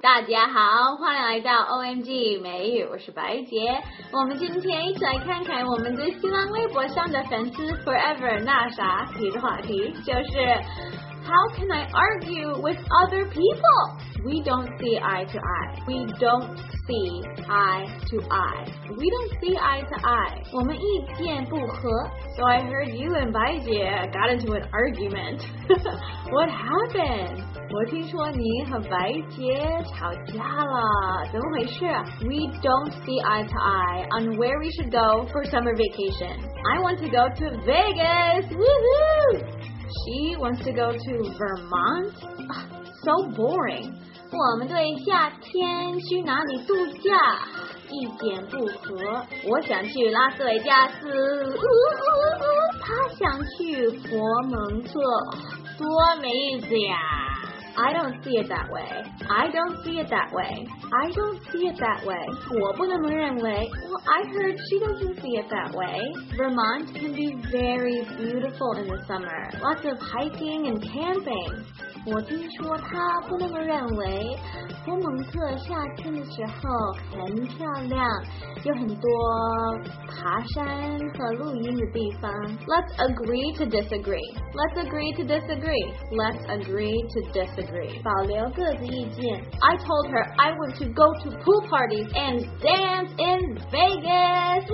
大家好，欢迎来到 OMG 美语，我是白洁。我们今天一起来看看我们在新浪微博上的粉丝 Forever 那啥提的话题，就是 How can I argue with other people? We don't see eye to eye. We don't see eye to eye. We don't see eye to eye. 我们意见不合。So I heard you and 白洁 got into an argument. What happened? 我听说你和白洁吵架了，怎么回事？ We don't see eye to eye on where we should go for summer vacation. I want to go to Vegas. Woohoo! She wants to go to Vermont. So boring. 我们对夏天去哪里度假意见不合。我想去拉斯维加斯，他想去佛蒙特，多没意思呀。I don't see it that way. I don't see it that way. I don't see it that way. 我不那么认为。Well, I heard she doesn't see it that way. Vermont can be very beautiful in the summer. Lots of hiking and camping. 我听说她不那么认为。佛蒙特夏天的时候很漂亮，有很多爬山和露营的地方。Let's agree to disagree. Let's agree to disagree. Let's agree to disagree. 保留各自意见。I told her I want to go to pool parties and dance in Vegas.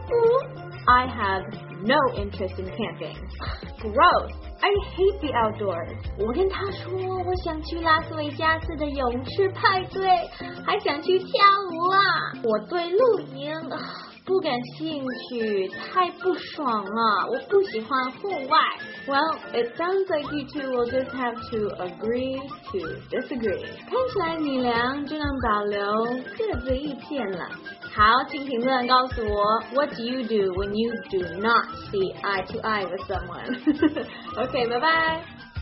I have no interest in camping. Gross. I hate the outdoors. 我跟他说我想去拉斯维加斯的泳池派对，还想去跳舞啦。我对露营不感兴趣，太不爽了，我不喜欢户外。Well, it sounds like you two will just have to agree to disagree. 看起来你俩只能保留各自意见了。好，请评论告诉我 What do you do when you do not see eye to eye with someone? Okay, bye bye.